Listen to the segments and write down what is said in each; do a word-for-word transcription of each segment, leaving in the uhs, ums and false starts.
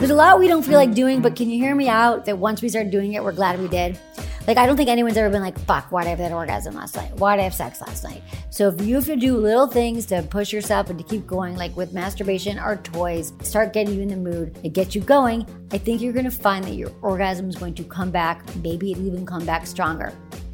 There's a lot we don't feel like doing, but can you hear me out that once we start doing it, we're glad we did? Like, I don't think anyone's ever been like, fuck, why'd I have that orgasm last night? Why'd I have sex last night? So if you have to do little things to push yourself and to keep going, like with masturbation or toys, start getting you in the mood, it gets you going, I think you're going to find that your orgasm is going to come back. Maybe it'll even come back stronger.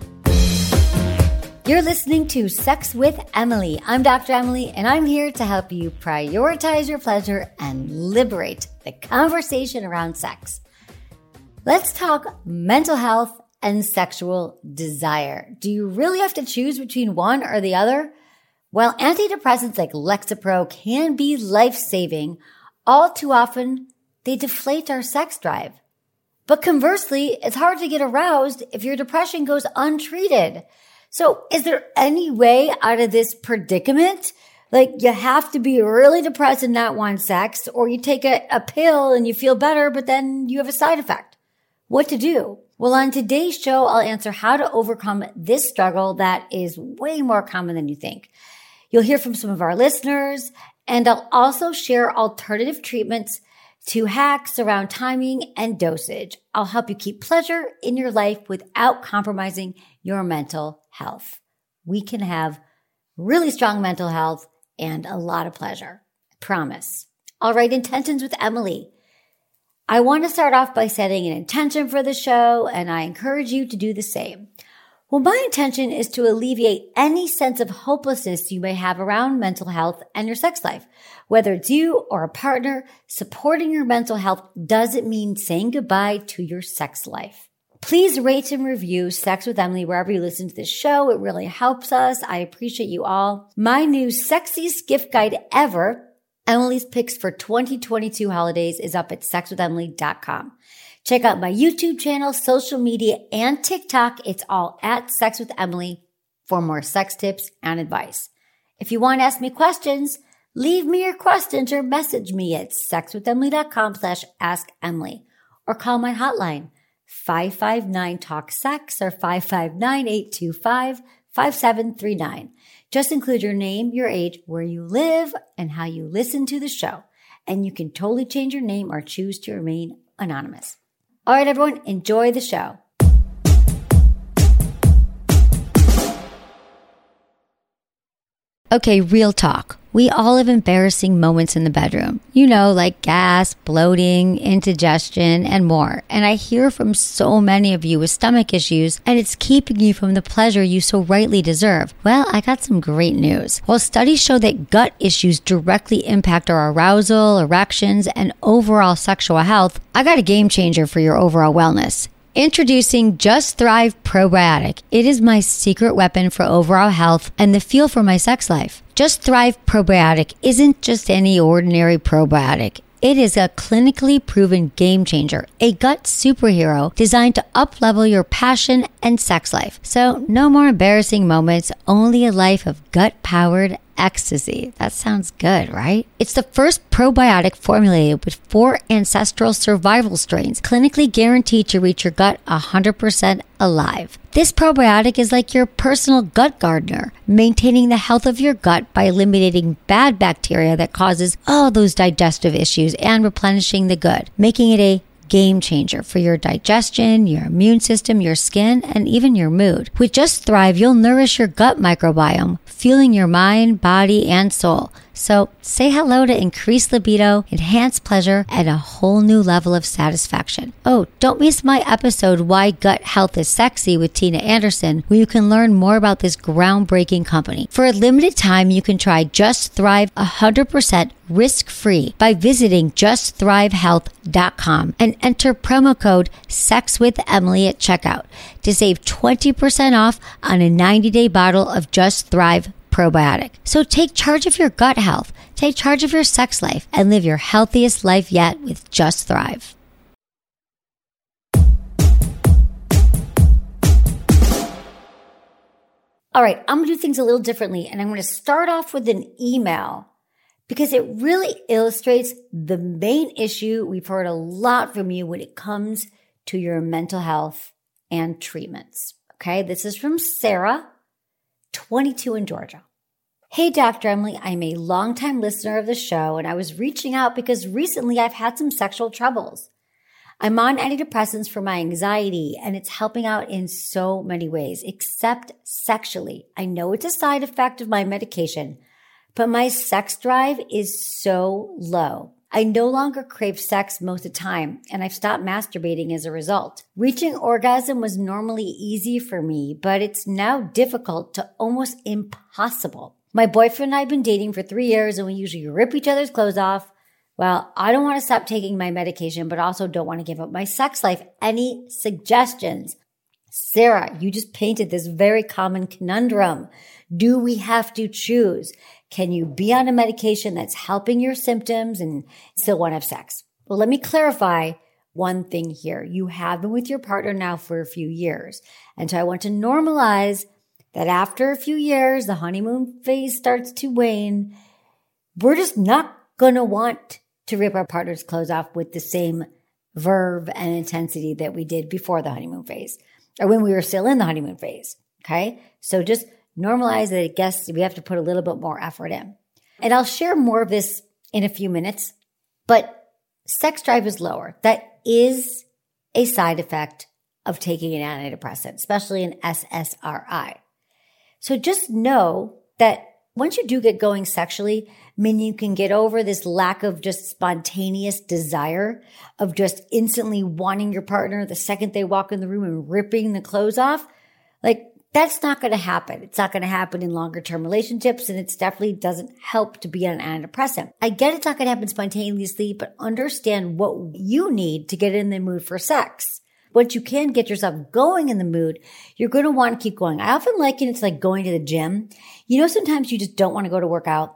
You're listening to Sex with Emily. I'm Doctor Emily, and I'm here to help you prioritize your pleasure and liberate the conversation around sex. Let's talk mental health and sexual desire. Do you really have to choose between one or the other? While antidepressants like Lexapro can be life-saving, all too often they deflate our sex drive. But conversely, it's hard to get aroused if your depression goes untreated. So is there any way out of this predicament? Like, you have to be really depressed and not want sex, or you take a, a pill and you feel better, but then you have a side effect. What to do? Well, on today's show, I'll answer how to overcome this struggle that is way more common than you think. You'll hear from some of our listeners, and I'll also share alternative treatments to hacks around timing and dosage. I'll help you keep pleasure in your life without compromising your mental health. We can have really strong mental health and a lot of pleasure. I promise. All right, intentions with Emily. I want to start off by setting an intention for the show, and I encourage you to do the same. Well, my intention is to alleviate any sense of hopelessness you may have around mental health and your sex life. Whether it's you or a partner, supporting your mental health doesn't mean saying goodbye to your sex life. Please rate and review Sex with Emily wherever you listen to this show. It really helps us. I appreciate you all. My new sexiest gift guide ever, Emily's Picks for twenty twenty-two holidays, is up at sex with emily dot com. Check out my YouTube channel, social media, and TikTok. It's all at Sex with Emily for more sex tips and advice. If you want to ask me questions, leave me your questions or message me at sex with emily dot com slash ask emily, or call my hotline five five nine talk sex or five five nine, eight two five, five seven three nine. Just include your name, your age, where you live, and how you listen to the show. And you can totally change your name or choose to remain anonymous. All right, everyone, enjoy the show. Okay, real talk. We all have embarrassing moments in the bedroom. You know, like gas, bloating, indigestion, and more. And I hear from so many of you with stomach issues, and it's keeping you from the pleasure you so rightly deserve. Well, I got some great news. While studies show that gut issues directly impact our arousal, erections, and overall sexual health, I got a game changer for your overall wellness. Introducing Just Thrive Probiotic. It is my secret weapon for overall health and the fuel for my sex life. Just Thrive Probiotic isn't just any ordinary probiotic. It is a clinically proven game changer, a gut superhero designed to up-level your passion and sex life. So no more embarrassing moments, only a life of gut-powered ecstasy. That sounds good, right? It's the first probiotic formulated with four ancestral survival strains, clinically guaranteed to reach your gut one hundred percent alive. This probiotic is like your personal gut gardener, maintaining the health of your gut by eliminating bad bacteria that causes all those digestive issues and replenishing the good, making it a game changer for your digestion, your immune system, your skin, and even your mood. With Just Thrive, you'll nourish your gut microbiome, fueling your mind, body, and soul. So say hello to increased libido, enhanced pleasure, and a whole new level of satisfaction. Oh, don't miss my episode, Why Gut Health is Sexy, with Tina Anderson, where you can learn more about this groundbreaking company. For a limited time, you can try Just Thrive one hundred percent risk-free by visiting just thrive health dot com and enter promo code SEXWITHEMILY at checkout to save twenty percent off on a ninety-day bottle of Just Thrive Probiotic. So take charge of your gut health, take charge of your sex life, and live your healthiest life yet with Just Thrive. All right, I'm going to do things a little differently, and I'm going to start off with an email because it really illustrates the main issue we've heard a lot from you when it comes to your mental health and treatments. Okay, this is from Sarah, twenty-two in Georgia. Hey, Doctor Emily, I'm a longtime listener of the show, and I was reaching out because recently I've had some sexual troubles. I'm on antidepressants for my anxiety, and it's helping out in so many ways, except sexually. I know it's a side effect of my medication, but my sex drive is so low. I no longer crave sex most of the time, and I've stopped masturbating as a result. Reaching orgasm was normally easy for me, but it's now difficult to almost impossible. My boyfriend and I have been dating for three years, and we usually rip each other's clothes off. Well, I don't want to stop taking my medication, but also don't want to give up my sex life. Any suggestions? Sarah, you just painted this very common conundrum. Do we have to choose? Can you be on a medication that's helping your symptoms and still want to have sex? Well, let me clarify one thing here. You have been with your partner now for a few years. And so I want to normalize that after a few years, the honeymoon phase starts to wane. We're just not going to want to rip our partner's clothes off with the same verve and intensity that we did before the honeymoon phase or when we were still in the honeymoon phase. Okay. So just normalize that. I guess we have to put a little bit more effort in. And I'll share more of this in a few minutes, but sex drive is lower. That is a side effect of taking an antidepressant, especially an S S R I. So just know that once you do get going sexually, I mean, you can get over this lack of just spontaneous desire of just instantly wanting your partner the second they walk in the room and ripping the clothes off. Like, that's not going to happen. It's not going to happen in longer term relationships, and it definitely doesn't help to be on an antidepressant. I get it's not going to happen spontaneously, but understand what you need to get in the mood for sex. Once you can get yourself going in the mood, you're going to want to keep going. I often liken it to like going to the gym. You know, sometimes you just don't want to go to work out.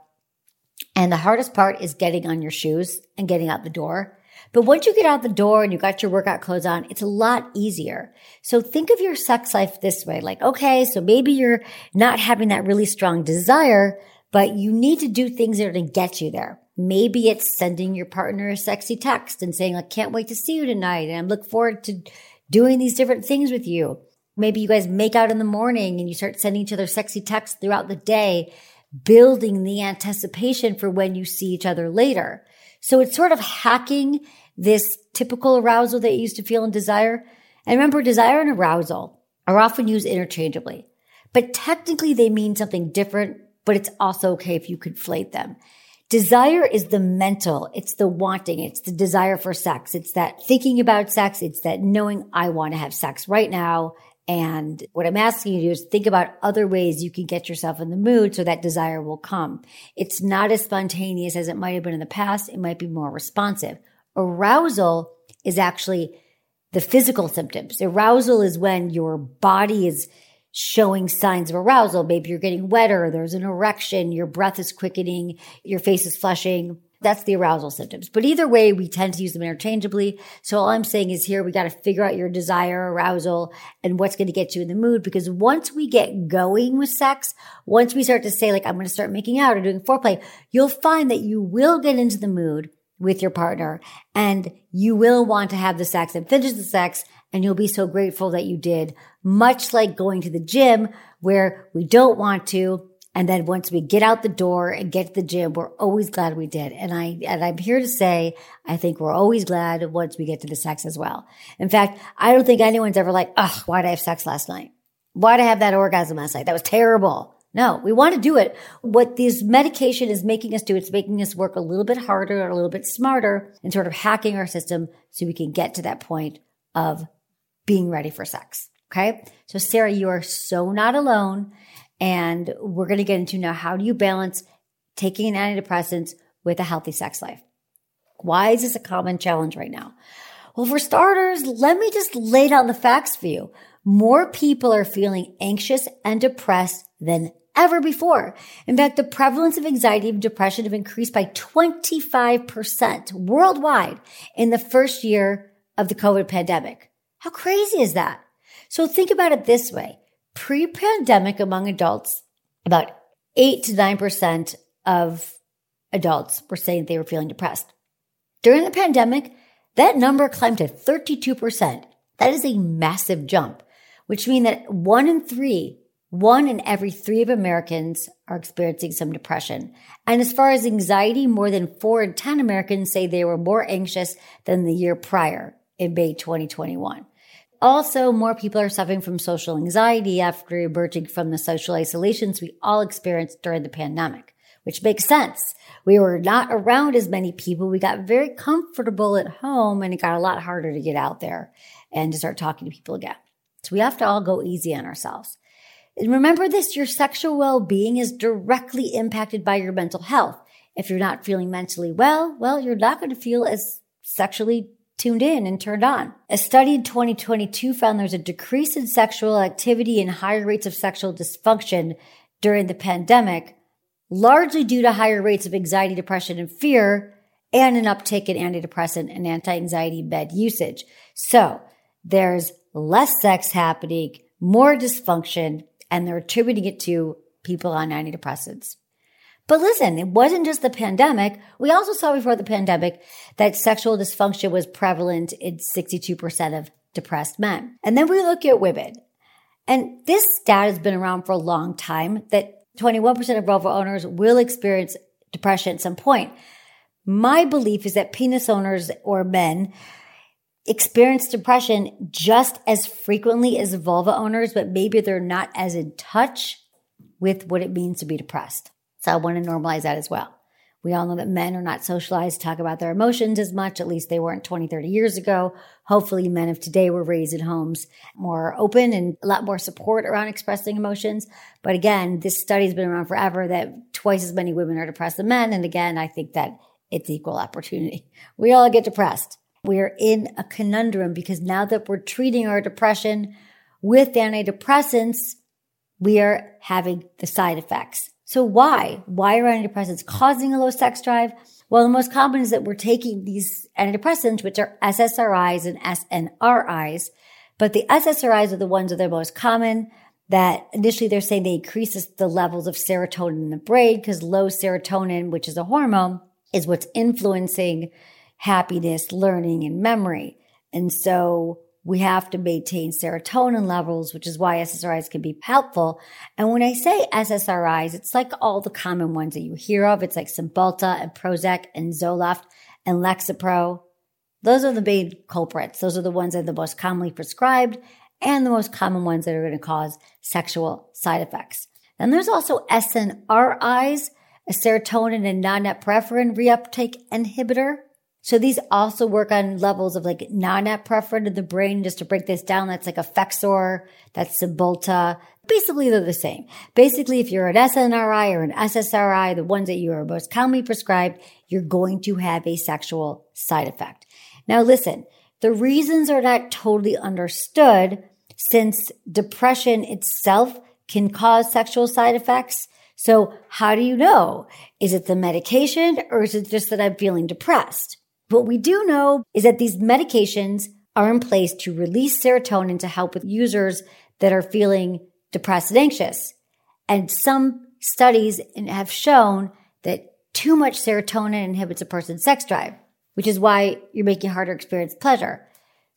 And the hardest part is getting on your shoes and getting out the door. But once you get out the door and you got your workout clothes on, it's a lot easier. So think of your sex life this way. Like, okay, so maybe you're not having that really strong desire, but you need to do things that are going to get you there. Maybe it's sending your partner a sexy text and saying, I can't wait to see you tonight, and I'm looking forward to doing these different things with you. Maybe you guys make out in the morning and you start sending each other sexy texts throughout the day, building the anticipation for when you see each other later. So it's sort of hacking this typical arousal that you used to feel in desire. And remember, desire and arousal are often used interchangeably, but technically they mean something different, but it's also okay if you conflate them. Desire is the mental, it's the wanting, it's the desire for sex. It's that thinking about sex. It's that knowing I want to have sex right now. And what I'm asking you to do is think about other ways you can get yourself in the mood so that desire will come. It's not as spontaneous as it might have been in the past. It might be more responsive. Arousal is actually the physical symptoms. Arousal is when your body is showing signs of arousal. Maybe you're getting wetter, there's an erection, your breath is quickening, your face is flushing. That's the arousal symptoms. But either way, we tend to use them interchangeably. So all I'm saying is here, we got to figure out your desire, arousal, and what's going to get you in the mood. Because once we get going with sex, once we start to say like, I'm going to start making out or doing foreplay, you'll find that you will get into the mood with your partner and you will want to have the sex and finish the sex. And you'll be so grateful that you did, much like going to the gym where we don't want to. And then once we get out the door and get to the gym, we're always glad we did. And I, and I'm here to say, I think we're always glad once we get to the sex as well. In fact, I don't think anyone's ever like, oh, why'd I have sex last night? Why'd I have that orgasm last night? That was terrible. No, we want to do it. What this medication is making us do, it's making us work a little bit harder or a little bit smarter and sort of hacking our system so we can get to that point of being ready for sex. Okay. So Sarah, you are so not alone. And we're going to get into now, how do you balance taking antidepressants with a healthy sex life? Why is this a common challenge right now? Well, for starters, let me just lay down the facts for you. More people are feeling anxious and depressed than ever before. In fact, the prevalence of anxiety and depression have increased by twenty-five percent worldwide in the first year of the COVID pandemic. How crazy is that? So think about it this way. Pre-pandemic among adults, about eight to nine percent of adults were saying they were feeling depressed. During the pandemic, that number climbed to thirty-two percent. That is a massive jump, which means that one in three One in every three of Americans are experiencing some depression. And as far as anxiety, more than four in ten Americans say they were more anxious than the year prior in May twenty twenty-one. Also, more people are suffering from social anxiety after emerging from the social isolations we all experienced during the pandemic, which makes sense. We were not around as many people. We got very comfortable at home, and it got a lot harder to get out there and to start talking to people again. So we have to all go easy on ourselves. And remember this, your sexual well-being is directly impacted by your mental health. If you're not feeling mentally well, well, you're not going to feel as sexually tuned in and turned on. A study in twenty twenty-two found there's a decrease in sexual activity and higher rates of sexual dysfunction during the pandemic, largely due to higher rates of anxiety, depression, and fear, and an uptick in antidepressant and anti-anxiety med usage. So there's less sex happening, more dysfunction, and they're attributing it to people on antidepressants. But listen, it wasn't just the pandemic. We also saw before the pandemic that sexual dysfunction was prevalent in sixty-two percent of depressed men. And then we look at women. And this stat has been around for a long time, that twenty-one percent of vulva owners will experience depression at some point. My belief is that penis owners or men experience depression just as frequently as vulva owners, but maybe they're not as in touch with what it means to be depressed. So I want to normalize that as well. We all know that men are not socialized to talk about their emotions as much. At least they weren't twenty, thirty years ago. Hopefully men of today were raised in homes more open and a lot more support around expressing emotions. But again, this study has been around forever that twice as many women are depressed than men. And again, I think that it's equal opportunity. We all get depressed. We're in a conundrum because now that we're treating our depression with antidepressants, we are having the side effects. So why? Why are antidepressants causing a low sex drive? Well, the most common is that we're taking these antidepressants, which are S S R Is and S N R Is. But the S S R Is are the ones that are most common, that initially they're saying they increases the levels of serotonin in the brain because low serotonin, which is a hormone, is what's influencing happiness, learning, and memory. And so we have to maintain serotonin levels, which is why S S R Is can be helpful. And when I say S S R Is, it's like all the common ones that you hear of. It's like Cymbalta and Prozac and Zoloft and Lexapro. Those are the main culprits. Those are the ones that are the most commonly prescribed and the most common ones that are going to cause sexual side effects. Then there's also S N R Is, a serotonin and non-epinephrine reuptake inhibitor. So these also work on levels of like non-epinephrine in the brain. Just to break this down, that's like Effexor, that's Cymbalta. Basically, they're the same. Basically, if you're an S N R I or an S S R I, the ones that you are most commonly prescribed, you're going to have a sexual side effect. Now listen, the reasons are not totally understood since depression itself can cause sexual side effects. So how do you know? Is it the medication or is it just that I'm feeling depressed? What we do know is that these medications are in place to release serotonin to help with users that are feeling depressed and anxious. And some studies have shown that too much serotonin inhibits a person's sex drive, which is why you're making it harder to experience pleasure.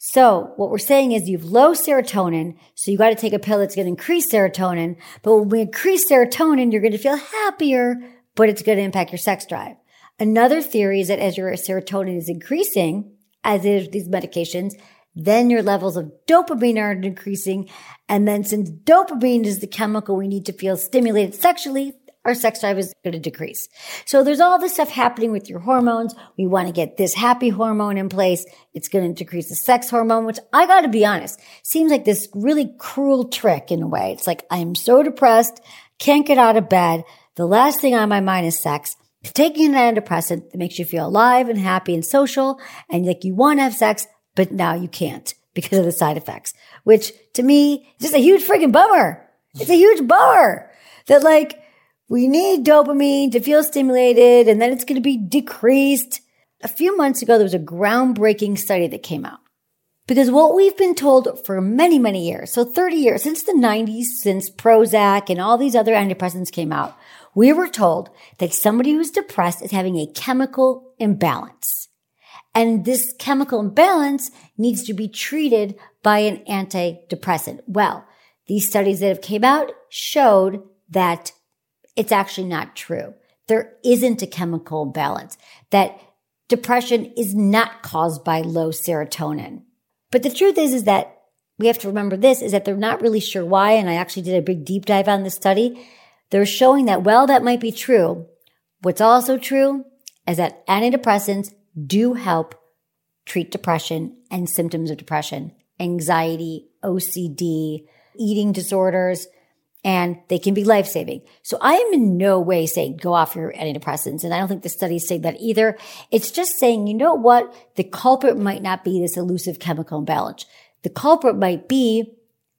So what we're saying is you have low serotonin, so you got to take a pill that's going to increase serotonin. But when we increase serotonin, you're going to feel happier, but it's going to impact your sex drive. Another theory is that as your serotonin is increasing, as is these medications, then your levels of dopamine are increasing. And then since dopamine is the chemical we need to feel stimulated sexually, our sex drive is going to decrease. So there's all this stuff happening with your hormones. We want to get this happy hormone in place. It's going to decrease the sex hormone, which I got to be honest, seems like this really cruel trick in a way. It's like, I'm so depressed, can't get out of bed. The last thing on my mind is sex. Taking an antidepressant that makes you feel alive and happy and social and like you want to have sex, but now you can't because of the side effects, which to me is just a huge freaking bummer. It's a huge bummer that like we need dopamine to feel stimulated and then it's going to be decreased. A few months ago, there was a groundbreaking study that came out because what we've been told for many, many years, so thirty years, since the nineties, since Prozac and all these other antidepressants came out, we were told that somebody who's depressed is having a chemical imbalance. And this chemical imbalance needs to be treated by an antidepressant. Well, these studies that have came out showed that it's actually not true. There isn't a chemical imbalance, that depression is not caused by low serotonin. But the truth is, is that we have to remember this, is that they're not really sure why. And I actually did a big deep dive on this study. They're showing that, well, that might be true. What's also true is that antidepressants do help treat depression and symptoms of depression, anxiety, O C D, eating disorders, and they can be life-saving. So I am in no way saying go off your antidepressants, and I don't think the studies say that either. It's just saying, you know what? The culprit might not be this elusive chemical imbalance. The culprit might be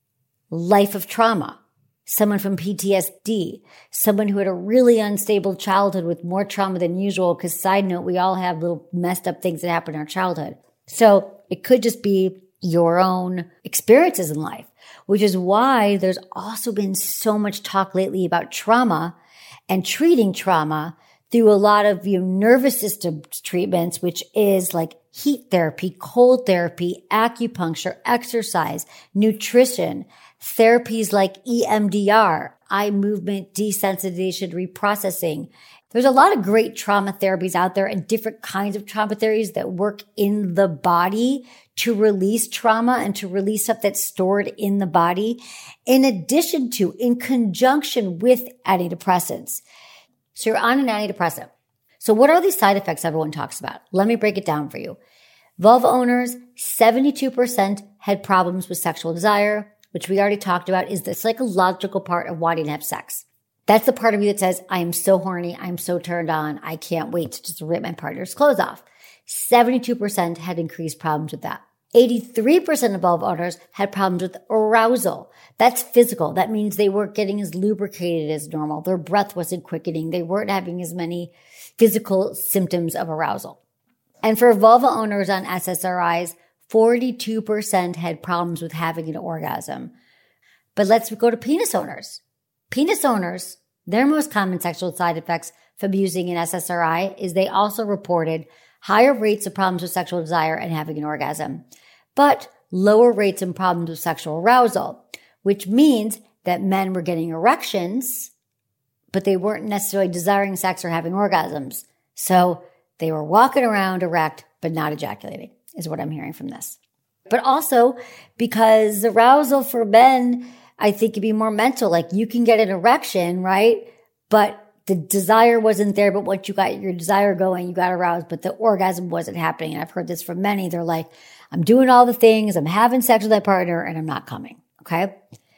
life of trauma, someone from P T S D, someone who had a really unstable childhood with more trauma than usual, because side note, we all have little messed up things that happen in our childhood. So it could just be your own experiences in life, which is why there's also been so much talk lately about trauma and treating trauma through a lot of you know, nervous system treatments, which is like heat therapy, cold therapy, acupuncture, exercise, nutrition, therapies like E M D R, eye movement desensitization reprocessing. There's a lot of great trauma therapies out there and different kinds of trauma therapies that work in the body to release trauma and to release stuff that's stored in the body, in addition to, in conjunction with antidepressants. So you're on an antidepressant. So what are these side effects everyone talks about? Let me break it down for you. Vulva owners, seventy-two percent had problems with sexual desire, which we already talked about is the psychological part of wanting to have sex. That's the part of you that says, I am so horny, I'm so turned on, I can't wait to just rip my partner's clothes off. seventy-two percent had increased problems with that. eighty-three percent of vulva owners had problems with arousal. That's physical. That means they weren't getting as lubricated as normal. Their breath wasn't quickening. They weren't having as many physical symptoms of arousal. And for vulva owners on S S R Is, forty-two percent had problems with having an orgasm. But let's go to penis owners. Penis owners, their most common sexual side effects from using an S S R I is they also reported higher rates of problems with sexual desire and having an orgasm, but lower rates and problems with sexual arousal, which means that men were getting erections, but they weren't necessarily desiring sex or having orgasms. So they were walking around erect, but not ejaculating, is what I'm hearing from this. But also because arousal for men, I think, could be more mental. Like you can get an erection, right? But the desire wasn't there. But once you got your desire going, you got aroused, but the orgasm wasn't happening. And I've heard this from many. They're like, I'm doing all the things. I'm having sex with my partner and I'm not coming. Okay.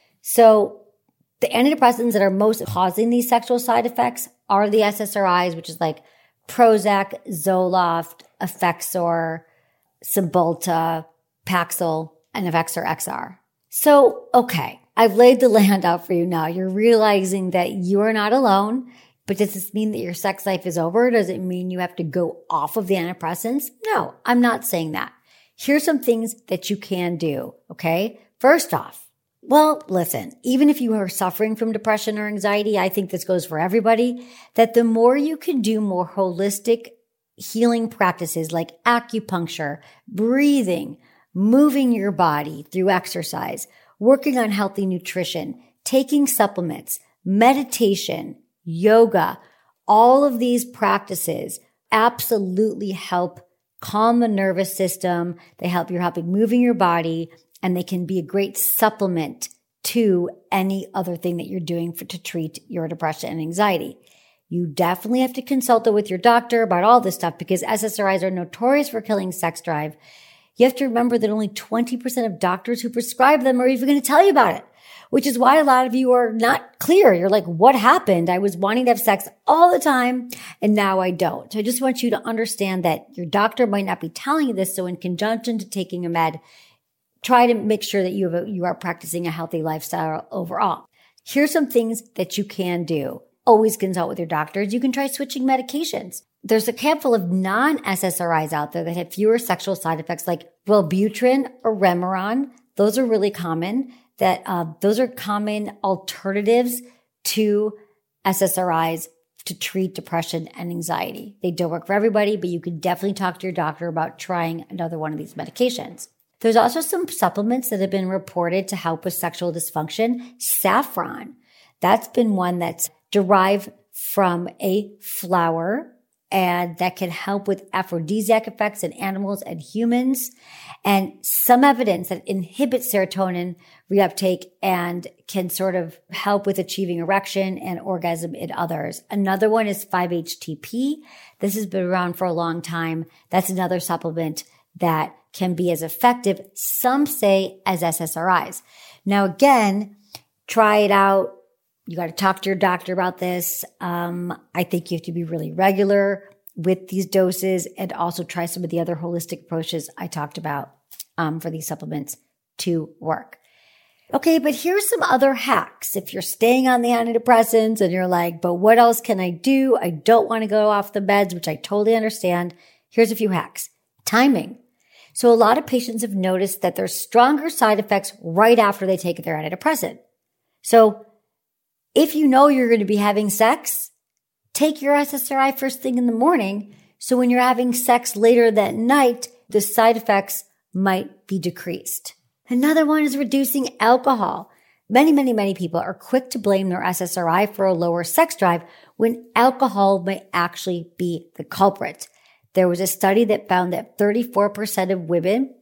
So the antidepressants that are most causing these sexual side effects are the S S R Is, which is like Prozac, Zoloft, Effexor, Cymbalta, Paxil, and Effexor X R. So, okay, I've laid the land out for you now. You're realizing that you are not alone, but does this mean that your sex life is over? Does it mean you have to go off of the antidepressants? No, I'm not saying that. Here's some things that you can do, okay? First off, well, listen, even if you are suffering from depression or anxiety, I think this goes for everybody, that the more you can do more holistic healing practices like acupuncture, breathing, moving your body through exercise, working on healthy nutrition, taking supplements, meditation, yoga, all of these practices absolutely help calm the nervous system. They help you're helping moving your body, and they can be a great supplement to any other thing that you're doing for, to treat your depression and anxiety. You definitely have to consult with your doctor about all this stuff because S S R Is are notorious for killing sex drive. You have to remember that only twenty percent of doctors who prescribe them are even going to tell you about it, which is why a lot of you are not clear. You're like, what happened? I was wanting to have sex all the time and now I don't. So I just want you to understand that your doctor might not be telling you this. So in conjunction to taking a med, try to make sure that you have a, you are practicing a healthy lifestyle overall. Here's some things that you can do. Always consult with your doctors. You can try switching medications. There's a handful of non-S S R Is out there that have fewer sexual side effects like Wellbutrin or Remeron. Those are really common. That uh, those are common alternatives to S S R Is to treat depression and anxiety. They don't work for everybody, but you can definitely talk to your doctor about trying another one of these medications. There's also some supplements that have been reported to help with sexual dysfunction. Saffron, that's been one that's derived from a flower, and that can help with aphrodisiac effects in animals and humans, and some evidence that inhibits serotonin reuptake and can sort of help with achieving erection and orgasm in others. Another one is five H T P. This has been around for a long time. That's another supplement that can be as effective, some say, as S S R Is. Now, again, try it out. You got to talk to your doctor about this. Um, I think you have to be really regular with these doses and also try some of the other holistic approaches I talked about um, for these supplements to work. Okay, but here's some other hacks. If you're staying on the antidepressants and you're like, but what else can I do? I don't want to go off the meds, which I totally understand. Here's a few hacks. Timing. So a lot of patients have noticed that there's stronger side effects right after they take their antidepressant. So if you know you're going to be having sex, take your S S R I first thing in the morning. So when you're having sex later that night, the side effects might be decreased. Another one is reducing alcohol. Many, many, many people are quick to blame their S S R I for a lower sex drive when alcohol may actually be the culprit. There was a study that found that thirty-four percent of women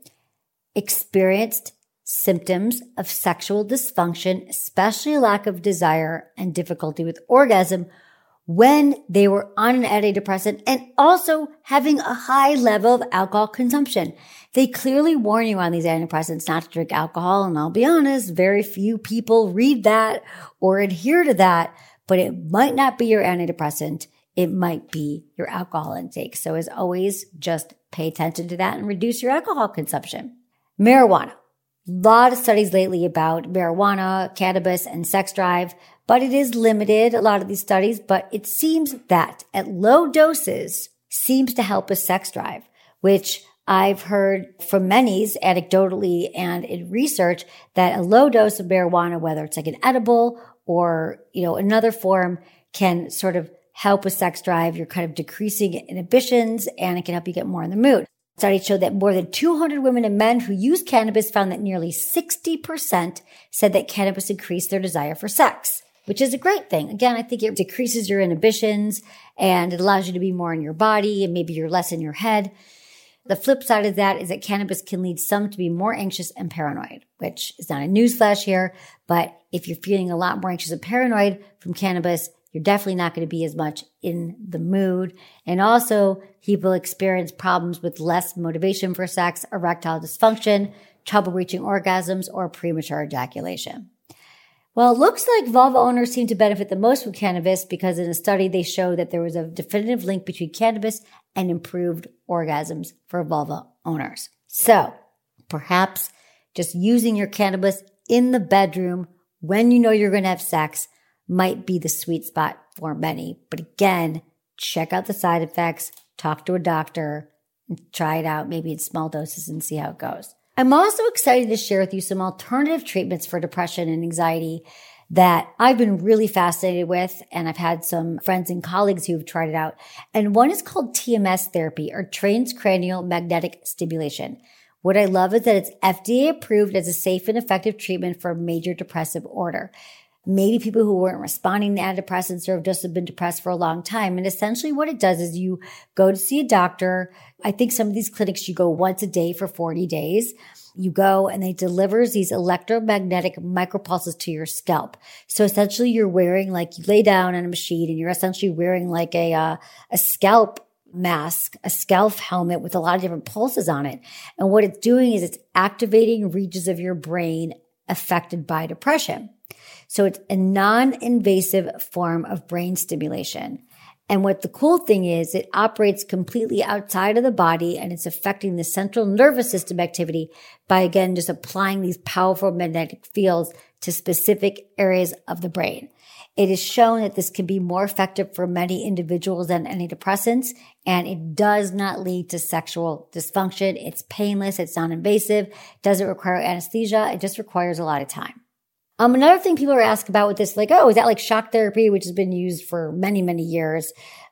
experienced symptoms of sexual dysfunction, especially lack of desire and difficulty with orgasm, when they were on an antidepressant and also having a high level of alcohol consumption. They clearly warn you on these antidepressants not to drink alcohol, and I'll be honest, very few people read that or adhere to that, but it might not be your antidepressant. It might be your alcohol intake. So as always, just pay attention to that and reduce your alcohol consumption. Marijuana. A lot of studies lately about marijuana, cannabis, and sex drive, but it is limited, a lot of these studies, but it seems that at low doses seems to help with sex drive, which I've heard from many anecdotally and in research that a low dose of marijuana, whether it's like an edible or, you know, another form, can sort of help with sex drive. You're kind of decreasing inhibitions and it can help you get more in the mood. Studies showed that more than two hundred women and men who use cannabis found that nearly sixty percent said that cannabis increased their desire for sex, which is a great thing. Again, I think it decreases your inhibitions and it allows you to be more in your body and maybe you're less in your head. The flip side of that is that cannabis can lead some to be more anxious and paranoid, which is not a newsflash here, but if you're feeling a lot more anxious and paranoid from cannabis, you're definitely not going to be as much in the mood. And also, people experience problems with less motivation for sex, erectile dysfunction, trouble reaching orgasms, or premature ejaculation. Well, it looks like vulva owners seem to benefit the most from cannabis because in a study they showed that there was a definitive link between cannabis and improved orgasms for vulva owners. So, perhaps just using your cannabis in the bedroom when you know you're going to have sex might be the sweet spot for many. But again, check out the side effects, talk to a doctor, and try it out maybe in small doses and see how it goes. I'm also excited to share with you some alternative treatments for depression and anxiety that I've been really fascinated with, and I've had some friends and colleagues who've tried it out. And one is called T M S therapy, or transcranial magnetic stimulation. What I love is that it's F D A approved as a safe and effective treatment for major depressive order. Maybe people who weren't responding to antidepressants or have just been depressed for a long time. And essentially what it does is you go to see a doctor. I think some of these clinics, you go once a day for forty days. You go and they delivers these electromagnetic micropulses to your scalp. So essentially you're wearing, like, you lay down on a machine and you're essentially wearing like a, uh, a scalp mask, a scalp helmet with a lot of different pulses on it. And what it's doing is it's activating regions of your brain affected by depression. So it's a non-invasive form of brain stimulation. And what the cool thing is, it operates completely outside of the body and it's affecting the central nervous system activity by, again, just applying these powerful magnetic fields to specific areas of the brain. It is shown that this can be more effective for many individuals than antidepressants, and it does not lead to sexual dysfunction. It's painless. It's non-invasive. Doesn't require anesthesia. It just requires a lot of time. Um, another thing people are asking about with this, like, oh, is that like shock therapy, which has been used for many, many years?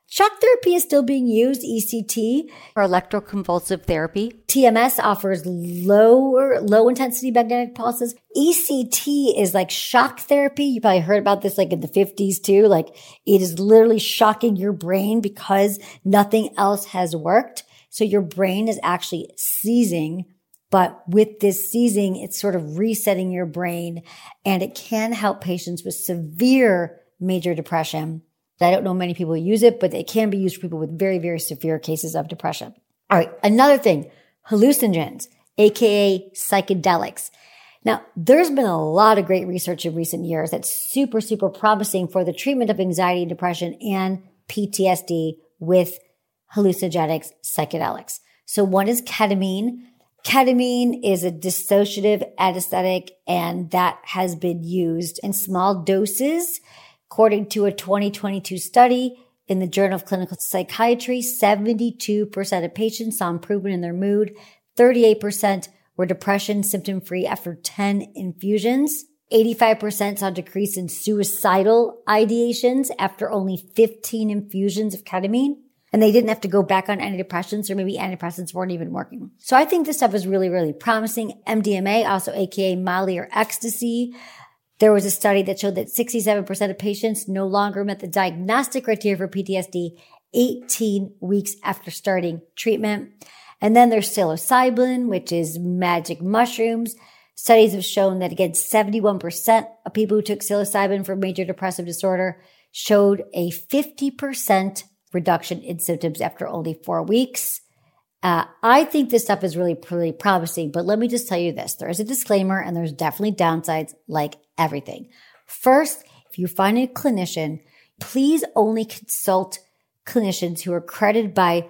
Shock therapy is still being used, E C T, or electroconvulsive therapy. T M S offers lower, low intensity magnetic pulses. E C T is like shock therapy. You probably heard about this like in the fifties too. Like it is literally shocking your brain because nothing else has worked. So your brain is actually seizing. But with this seizing, it's sort of resetting your brain, and it can help patients with severe major depression. I don't know many people use it, but it can be used for people with very, very severe cases of depression. All right. Another thing, hallucinogens, aka psychedelics. Now, there's been a lot of great research in recent years that's super, super promising for the treatment of anxiety and depression and P T S D with hallucinogenics, psychedelics. So one is ketamine. Ketamine is a dissociative anesthetic, and that has been used in small doses. According to a twenty twenty-two study in the Journal of Clinical Psychiatry, seventy-two percent of patients saw improvement in their mood. thirty-eight percent were depression symptom-free after ten infusions. eighty-five percent saw decrease in suicidal ideations after only fifteen infusions of ketamine. And they didn't have to go back on antidepressants, or maybe antidepressants weren't even working. So I think this stuff is really, really promising. M D M A, also aka Molly or ecstasy. There was a study that showed that sixty-seven percent of patients no longer met the diagnostic criteria for P T S D eighteen weeks after starting treatment. And then there's psilocybin, which is magic mushrooms. Studies have shown that, again, seventy-one percent of people who took psilocybin for major depressive disorder showed a fifty percent reduction in symptoms after only four weeks. Uh, I think this stuff is really, really promising, but let me just tell you this. There is a disclaimer, and there's definitely downsides like everything. First, if you find a clinician, please only consult clinicians who are accredited by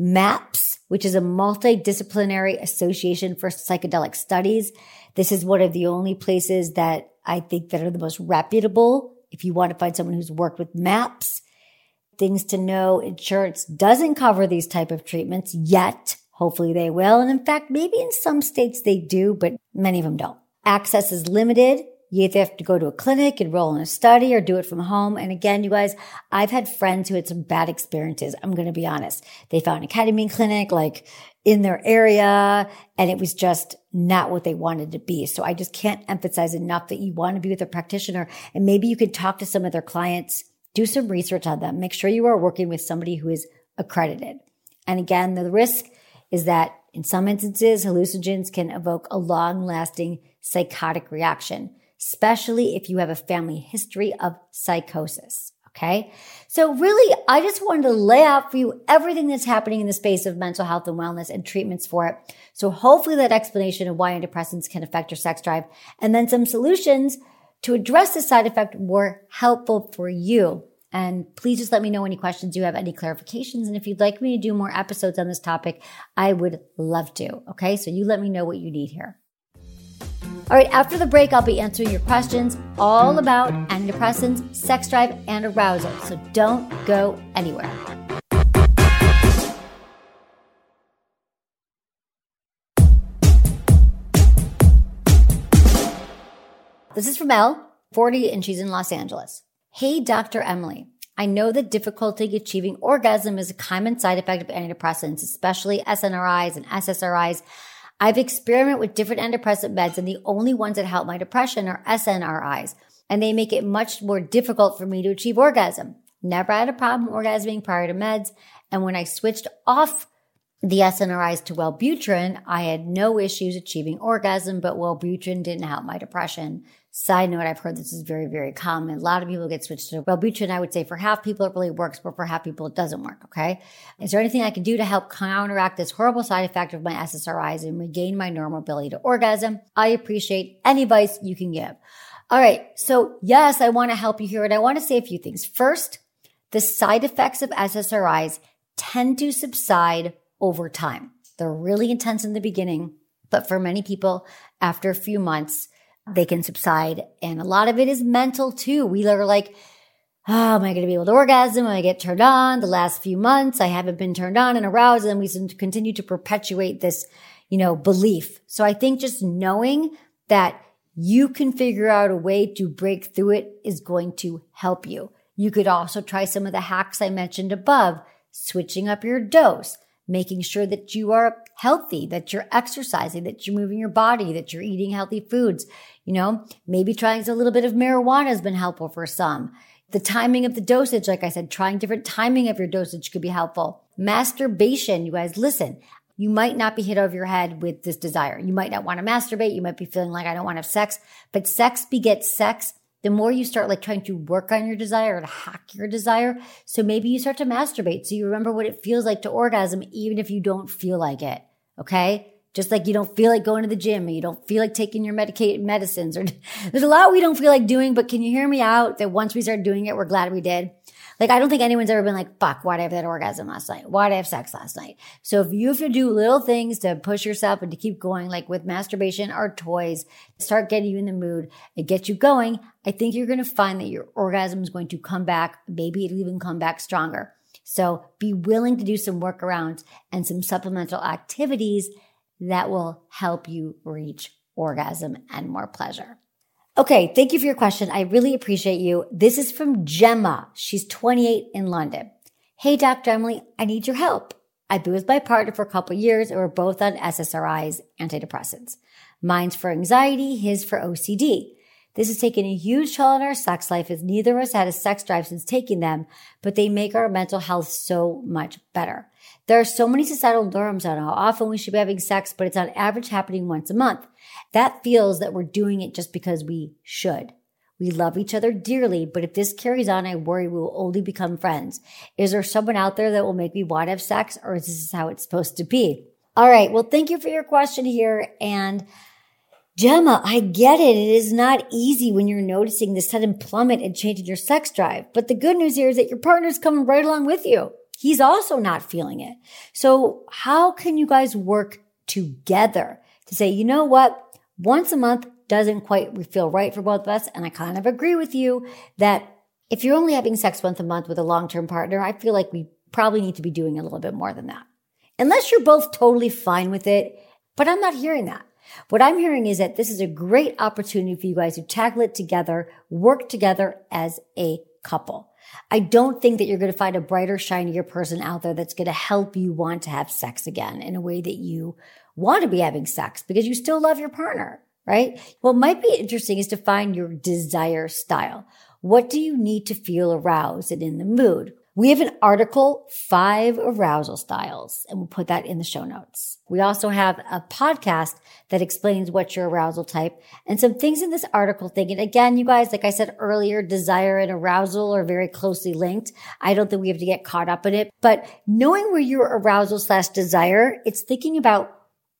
MAPS, which is a multidisciplinary association for psychedelic studies. This is one of the only places that I think that are the most reputable if you want to find someone who's worked with MAPS. Things to know, insurance doesn't cover these type of treatments yet. Hopefully they will. And in fact, maybe in some states they do, but many of them don't. Access is limited. You either have to go to a clinic, enroll in a study, or do it from home. And again, you guys, I've had friends who had some bad experiences. I'm going to be honest. They found a ketamine clinic like in their area, and it was just not what they wanted to be. So I just can't emphasize enough that you want to be with a practitioner, and maybe you could talk to some of their clients. Do some research on them. Make sure you are working with somebody who is accredited. And again, the risk is that in some instances, hallucinogens can evoke a long-lasting psychotic reaction, especially if you have a family history of psychosis. Okay. So really, I just wanted to lay out for you everything that's happening in the space of mental health and wellness and treatments for it. So hopefully that explanation of why antidepressants can affect your sex drive, and then some solutions to address the side effect were helpful for you. And please just let me know any questions you have, any clarifications. And if you'd like me to do more episodes on this topic, I would love to. Okay. So you let me know what you need here. All right. After the break, I'll be answering your questions all about antidepressants, sex drive, and arousal. So don't go anywhere. This is from Elle, forty, and she's in Los Angeles. Hey, Doctor Emily, I know that difficulty achieving orgasm is a common side effect of antidepressants, especially S N R Is and S S R Is. I've experimented with different antidepressant meds, and the only ones that help my depression are S N R Is, and they make it much more difficult for me to achieve orgasm. Never had a problem orgasming prior to meds, and when I switched off the S N R Is to Wellbutrin, I had no issues achieving orgasm, but Wellbutrin didn't help my depression. Side note, I've heard this is very, very common. A lot of people get switched to Wellbutrin. I would say for half people it really works, but for half people it doesn't work, okay? Is there anything I can do to help counteract this horrible side effect of my S S R Is and regain my normal ability to orgasm? I appreciate any advice you can give. All right, so yes, I want to help you here, and I want to say a few things. First, the side effects of S S R Is tend to subside over time. They're really intense in the beginning, but for many people, after a few months, they can subside. And a lot of it is mental too. We are like, oh, am I going to be able to orgasm? Am I get turned on? The last few months, I haven't been turned on and aroused, and we continue to perpetuate this, you know, belief. So I think just knowing that you can figure out a way to break through it is going to help you. You could also try some of the hacks I mentioned above, switching up your dose, making sure that you are healthy, that you're exercising, that you're moving your body, that you're eating healthy foods. You know, maybe trying a little bit of marijuana has been helpful for some. The timing of the dosage, like I said, trying different timing of your dosage could be helpful. Masturbation, you guys, listen, you might not be hit over your head with this desire. You might not want to masturbate. You might be feeling like I don't want to have sex, but sex begets sex. The more you start like trying to work on your desire or to hack your desire. So maybe you start to masturbate. So you remember what it feels like to orgasm, even if you don't feel like it. Okay. Just like you don't feel like going to the gym or you don't feel like taking your medicated medicines or there's a lot we don't feel like doing, but can you hear me out that once we start doing it, we're glad we did. Like, I don't think anyone's ever been like, fuck, why'd I have that orgasm last night? Why'd I have sex last night? So if you have to do little things to push yourself and to keep going, like with masturbation or toys, start getting you in the mood and get you going, I think you're going to find that your orgasm is going to come back. Maybe it'll even come back stronger. So be willing to do some workarounds and some supplemental activities that will help you reach orgasm and more pleasure. Okay, thank you for your question. I really appreciate you. This is from Gemma. She's twenty-eight in London. Hey, Doctor Emily, I need your help. I've been with my partner for a couple of years and we're both on S S R Is, antidepressants. Mine's for anxiety, his for O C D. This has taken a huge toll on our sex life as neither of us had a sex drive since taking them, but they make our mental health so much better. There are so many societal norms on how often we should be having sex, but it's on average happening once a month. That feels that we're doing it just because we should. We love each other dearly, but if this carries on, I worry we will only become friends. Is there someone out there that will make me want to have sex, or is this how it's supposed to be? All right. Well, thank you for your question here. And Gemma, I get it. It is not easy when you're noticing the sudden plummet and change in your sex drive. But the good news here is that your partner's coming right along with you. He's also not feeling it. So how can you guys work together to say, you know what? Once a month doesn't quite feel right for both of us. And I kind of agree with you that if you're only having sex once a month with a long-term partner, I feel like we probably need to be doing a little bit more than that. Unless you're both totally fine with it. But I'm not hearing that. What I'm hearing is that this is a great opportunity for you guys to tackle it together, work together as a couple. I don't think that you're going to find a brighter, shinier person out there that's going to help you want to have sex again in a way that you want to be having sex because you still love your partner, right? What might be interesting is to find your desire style. What do you need to feel aroused and in the mood? We have an article, Five Arousal Styles, and we'll put that in the show notes. We also have a podcast that explains what's your arousal type and some things in this article thinking, again, you guys, like I said earlier, desire and arousal are very closely linked. I don't think we have to get caught up in it, but knowing where your arousal slash desire, it's thinking about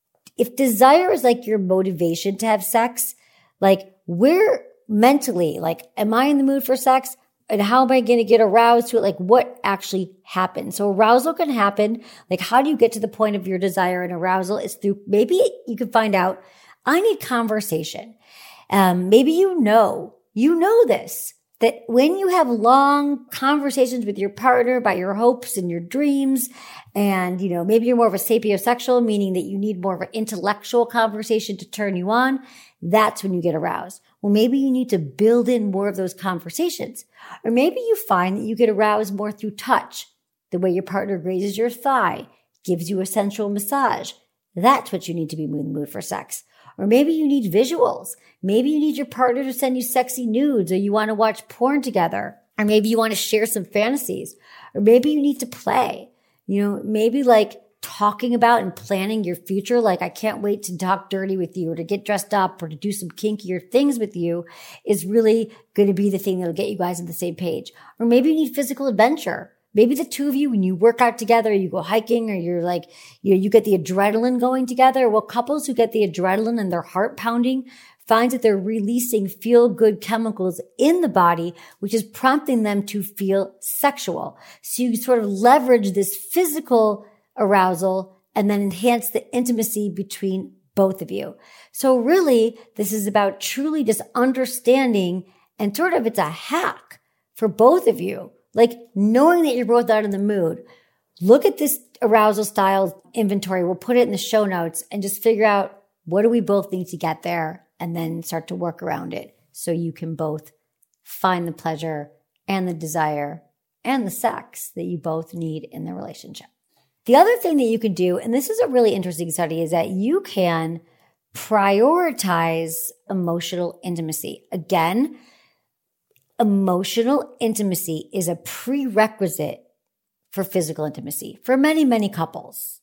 if desire is like your motivation to have sex, like where mentally, like, am I in the mood for sex? And how am I going to get aroused to it? Like what actually happens? So arousal can happen. Like how do you get to the point of your desire and arousal? It's through, maybe you can find out, I need conversation. Um, maybe you know, you know this, that when you have long conversations with your partner about your hopes and your dreams, and, you know, maybe you're more of a sapiosexual, meaning that you need more of an intellectual conversation to turn you on. That's when you get aroused. Well, maybe you need to build in more of those conversations. Or maybe you find that you get aroused more through touch. The way your partner grazes your thigh, gives you a sensual massage. That's what you need to be in the mood for sex. Or maybe you need visuals. Maybe you need your partner to send you sexy nudes, or you want to watch porn together. Or maybe you want to share some fantasies. Or maybe you need to play. You know, maybe like talking about and planning your future. Like, I can't wait to talk dirty with you or to get dressed up or to do some kinkier things with you is really going to be the thing that'll get you guys on the same page. Or maybe you need physical adventure. Maybe the two of you, when you work out together, you go hiking, or you're like, you know, you get the adrenaline going together. Well, couples who get the adrenaline and their heart pounding finds that they're releasing feel-good chemicals in the body, which is prompting them to feel sexual. So you sort of leverage this physical arousal and then enhance the intimacy between both of you. So really, this is about truly just understanding, and sort of it's a hack for both of you. Like knowing that you're both out in the mood. Look at this arousal style inventory. We'll put it in the show notes and just figure out what do we both need to get there, and then start to work around it so you can both find the pleasure and the desire and the sex that you both need in the relationship. The other thing that you can do, and this is a really interesting study, is that you can prioritize emotional intimacy. Again, emotional intimacy is a prerequisite for physical intimacy for many, many couples.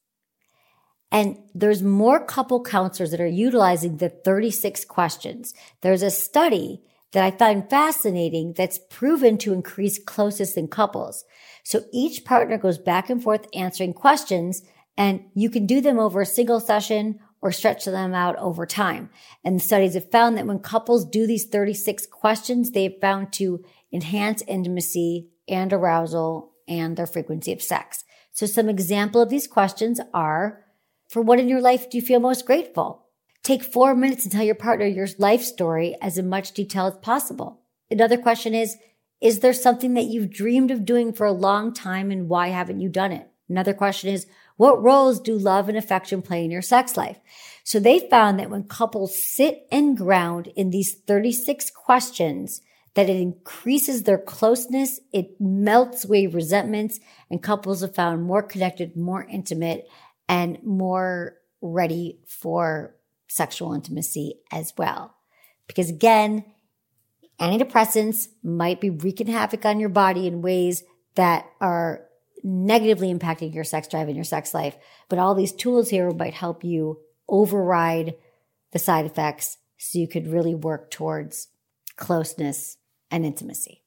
And there's more couple counselors that are utilizing the thirty-six questions. There's a study that I find fascinating that's proven to increase closeness in couples. So each partner goes back and forth answering questions, and you can do them over a single session or stretch them out over time. And the studies have found that when couples do these thirty-six questions, they've found to enhance intimacy and arousal and their frequency of sex. So some example of these questions are, for what in your life do you feel most grateful? Take four minutes and tell your partner your life story as in much detail as possible. Another question is, is there something that you've dreamed of doing for a long time and why haven't you done it? Another question is, what roles do love and affection play in your sex life? So they found that when couples sit and ground in these thirty-six questions, that it increases their closeness, it melts away resentments, and couples have found more connected, more intimate, and more ready for sexual intimacy as well. Because again, antidepressants might be wreaking havoc on your body in ways that are negatively impacting your sex drive and your sex life. But all these tools here might help you override the side effects so you could really work towards closeness and intimacy.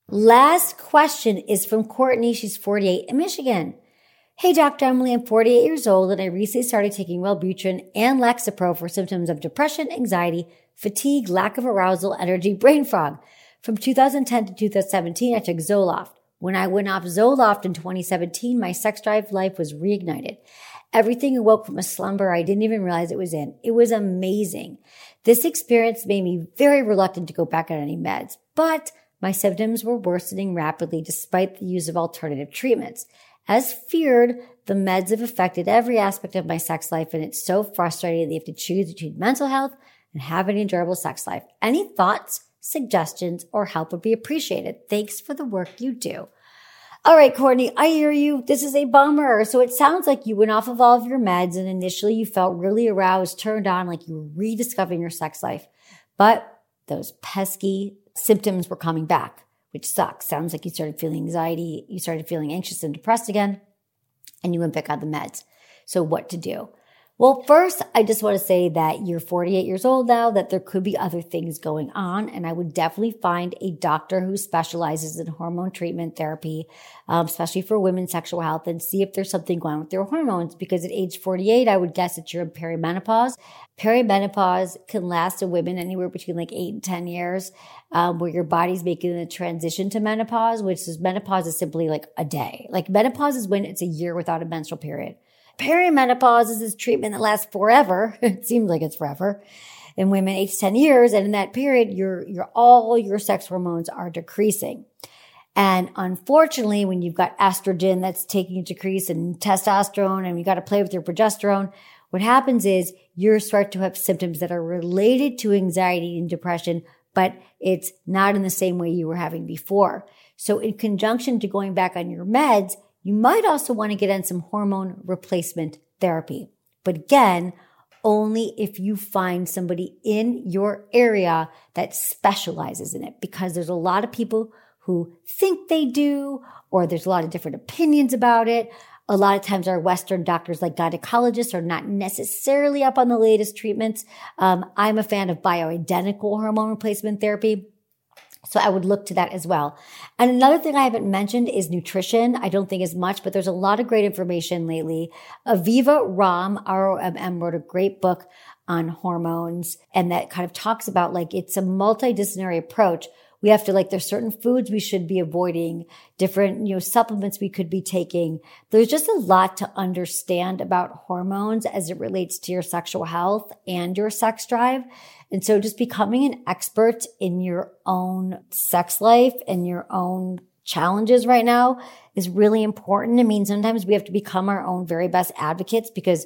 Last question is from Courtney. She's forty-eight in Michigan. Hey, Doctor Emily, I'm forty-eight years old and I recently started taking Wellbutrin and Lexapro for symptoms of depression, anxiety, fatigue, lack of arousal, energy, brain fog. From two thousand ten to two thousand seventeen, I took Zoloft. When I went off Zoloft in twenty seventeen, my sex drive life was reignited. Everything awoke from a slumber I didn't even realize it was in. It was amazing. This experience made me very reluctant to go back on any meds, but my symptoms were worsening rapidly despite the use of alternative treatments. As feared, the meds have affected every aspect of my sex life, and it's so frustrating that you have to choose between mental health and having an enjoyable sex life. Any thoughts, suggestions, or help would be appreciated. Thanks for the work you do. All right, Courtney, I hear you. This is a bummer. So it sounds like you went off of all of your meds and initially you felt really aroused, turned on, like you were rediscovering your sex life. But those pesky symptoms were coming back, which sucks. Sounds like you started feeling anxiety, you started feeling anxious and depressed again, and you went back on the meds. So what to do? Well, first, I just want to say that you're forty-eight years old now, that there could be other things going on. And I would definitely find a doctor who specializes in hormone treatment therapy, um, especially for women's sexual health, and see if there's something going on with your hormones. Because at age forty-eight, I would guess that you're in perimenopause. Perimenopause can last in women anywhere between like eight and ten years, um, where your body's making the transition to menopause, which is menopause is simply like a day. Like menopause is when it's a year without a menstrual period. Perimenopause is this treatment that lasts forever. It seems like it's forever in women, eight to ten years. And in that period, your, your, all your sex hormones are decreasing. And unfortunately, when you've got estrogen that's taking a decrease and testosterone and you got to play with your progesterone, what happens is you start to have symptoms that are related to anxiety and depression, but it's not in the same way you were having before. So in conjunction to going back on your meds, you might also want to get on some hormone replacement therapy. But again, only if you find somebody in your area that specializes in it, because there's a lot of people who think they do, or there's a lot of different opinions about it. A lot of times our Western doctors like gynecologists are not necessarily up on the latest treatments. Um, I'm a fan of bioidentical hormone replacement therapy. So I would look to that as well. And another thing I haven't mentioned is nutrition. I don't think as much, but there's a lot of great information lately. Aviva Romm, R O M M, wrote a great book on hormones, and that kind of talks about like it's a multidisciplinary approach. We have to like, there's certain foods we should be avoiding, different, you know, supplements we could be taking. There's just a lot to understand about hormones as it relates to your sexual health and your sex drive. And so just becoming an expert in your own sex life and your own challenges right now is really important. I mean, sometimes we have to become our own very best advocates, because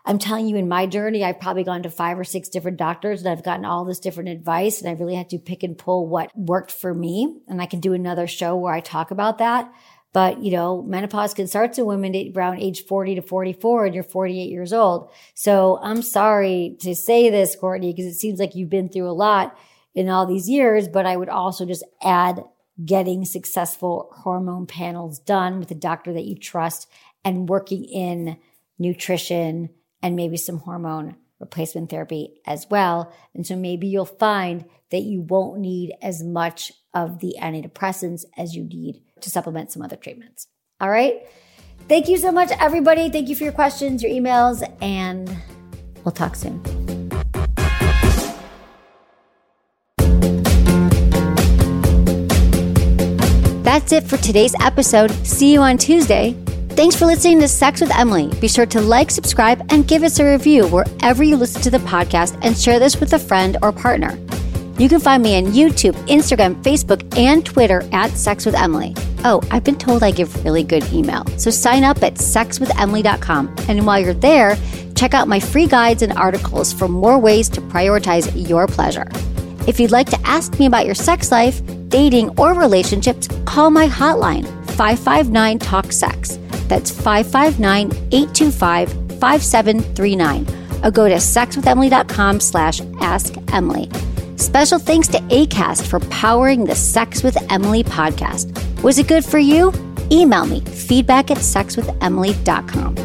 I'm telling you, in my journey, I've probably gone to five or six different doctors and I've gotten all this different advice, and I really had to pick and pull what worked for me. And I can do another show where I talk about that. But, you know, menopause can start in women around age forty to forty-four, and you're forty-eight years old. So I'm sorry to say this, Courtney, because it seems like you've been through a lot in all these years, but I would also just add getting successful hormone panels done with a doctor that you trust and working in nutrition and maybe some hormone replacement therapy as well. And so maybe you'll find that you won't need as much of the antidepressants as you need to supplement some other treatments. All right. Thank you so much, everybody. Thank you for your questions, your emails, and we'll talk soon. That's it for today's episode. See you on Tuesday. Thanks for listening to Sex with Emily. Be sure to like, subscribe, and give us a review wherever you listen to the podcast, and share this with a friend or partner. You can find me on YouTube, Instagram, Facebook, and Twitter at Sex with Emily. Oh, I've been told I give really good email. So sign up at sex with emily dot com. And while you're there, check out my free guides and articles for more ways to prioritize your pleasure. If you'd like to ask me about your sex life, dating, or relationships, call my hotline, five five nine, talk sex. That's five five nine, eight two five, five seven three nine. Or go to sexwithemily.com slash ask Emily. Special thanks to Acast for powering the Sex with Emily podcast. Was it good for you? Email me, feedback at sex with emily dot com.